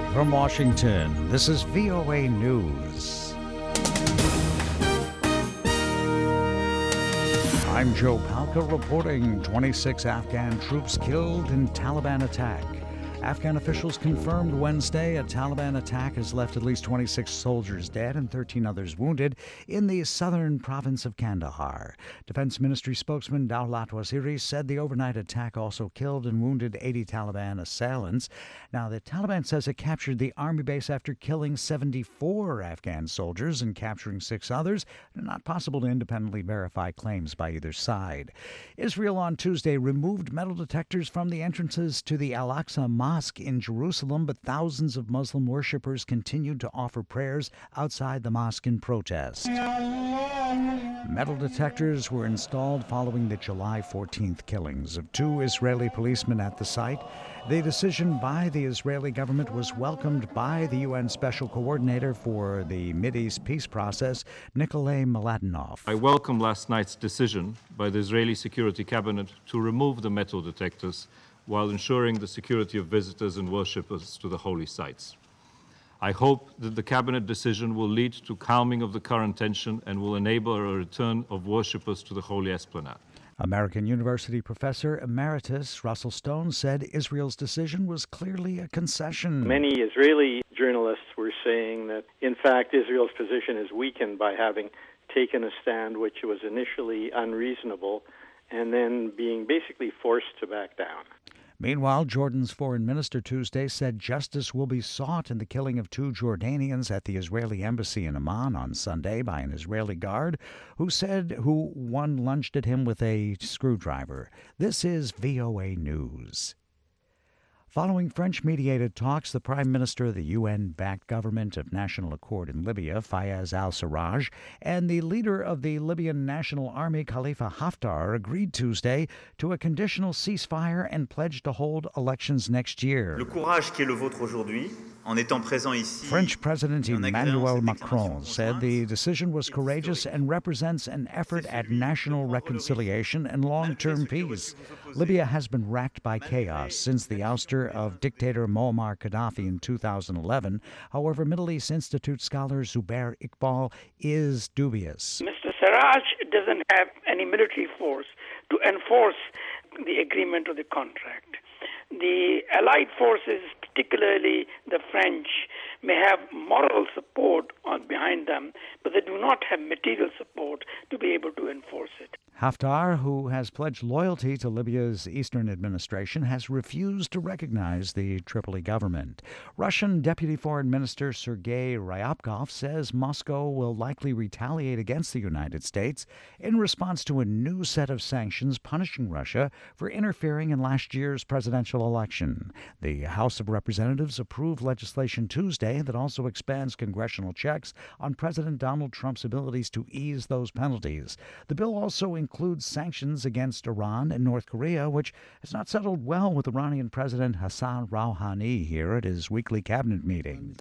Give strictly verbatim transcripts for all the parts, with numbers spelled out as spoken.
From Washington, this is V O A News. I'm Joe Palca reporting twenty-six Afghan troops killed in Taliban attack. Afghan officials confirmed Wednesday a Taliban attack has left at least twenty-six soldiers dead and thirteen others wounded in the southern province of Kandahar. Defense Ministry spokesman Dawlat Waziri said the overnight attack also killed and wounded eighty Taliban assailants. Now, the Taliban says it captured the army base after killing seventy-four Afghan soldiers and capturing six others. Not possible to independently verify claims by either side. Israel on Tuesday removed metal detectors from the entrances to the Al-Aqsa Mosque Mosque in Jerusalem, but thousands of Muslim worshippers continued to offer prayers outside the mosque in protest. Metal detectors were installed following the July fourteenth killings of two Israeli policemen at the site. The decision by the Israeli government was welcomed by the U N Special Coordinator for the Mideast peace process, Nikolay Mladenov. I welcome last night's decision by the Israeli Security Cabinet to remove the metal detectors while ensuring the security of visitors and worshippers to the holy sites. I hope that the cabinet decision will lead to calming of the current tension and will enable a return of worshippers to the holy esplanade. American University professor emeritus Russell Stone said Israel's decision was clearly a concession. Many Israeli journalists were saying that, in fact, Israel's position is weakened by having taken a stand which was initially unreasonable and then being basically forced to back down. Meanwhile, Jordan's foreign minister Tuesday said justice will be sought in the killing of two Jordanians at the Israeli embassy in Amman on Sunday by an Israeli guard who said who one lunged at him with a screwdriver. This is V O A News. Following French-mediated talks, the Prime Minister of the U N-backed Government of National Accord in Libya, Fayez al-Sarraj, and the leader of the Libyan National Army, Khalifa Haftar, agreed Tuesday to a conditional ceasefire and pledged to hold elections next year. Le courage qui est le vôtre aujourd'hui, en étant présent ici, French President Emmanuel Macron said the decision was courageous and represents an effort at national reconciliation and long-term peace. Libya has been racked by chaos since the ouster of dictator Muammar Gaddafi in two thousand eleven. However, Middle East Institute scholar Zubair Iqbal is dubious. Mister Sarraj doesn't have any military force to enforce the agreement or the contract. The allied forces, particularly the French, may have moral support on behind them, but they do not have material support to be able to enforce it. Haftar, who has pledged loyalty to Libya's eastern administration, has refused to recognize the Tripoli government. Russian Deputy Foreign Minister Sergei Ryabkov says Moscow will likely retaliate against the United States in response to a new set of sanctions punishing Russia for interfering in last year's presidential election. The House of Representatives approved legislation Tuesday that also expands congressional checks on President Donald Trump's abilities to ease those penalties. The bill also includes sanctions against Iran and North Korea, which has not settled well with Iranian President Hassan Rouhani here at his weekly cabinet meeting.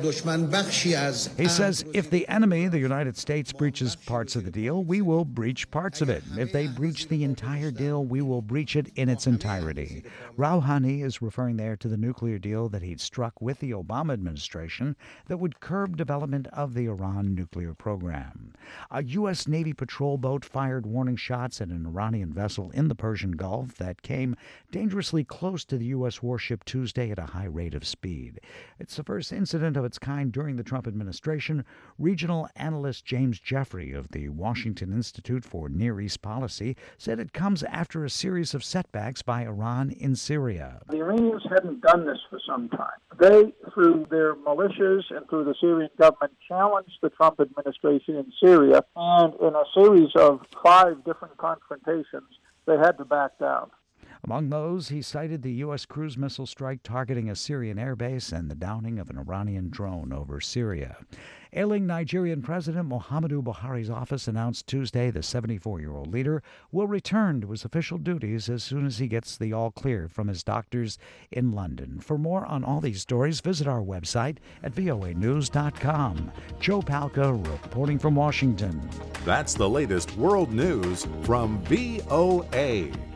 He says if the enemy, the United States, breaches parts of the deal, we will breach parts of it. If they breach the entire deal, we will breach it in its entirety. Rouhani is referring there to the nuclear deal that he'd struck with the Obama administration that would curb development of the Iran nuclear program. A U S Navy patrol boat fired warning shots at an Iranian vessel in the Persian Gulf that came dangerously close to the U S warship Tuesday at a high rate of speed. It's the first incident of its kind during the Trump administration. Regional analyst James Jeffrey of the Washington Institute for Near East Policy said it comes after a series of setbacks by Iran in Syria. The Iranians hadn't done this for some time. They, through their militias and through the Syrian government, challenged the Trump administration in Syria, and in a series of five different confrontations, they had to back down. Among those, he cited the U S cruise missile strike targeting a Syrian airbase and the downing of an Iranian drone over Syria. Ailing Nigerian President Muhammadu Buhari's office announced Tuesday the seventy-four-year-old leader will return to his official duties as soon as he gets the all-clear from his doctors in London. For more on all these stories, visit our website at V O A news dot com. Joe Palca reporting from Washington. That's the latest world news from V O A.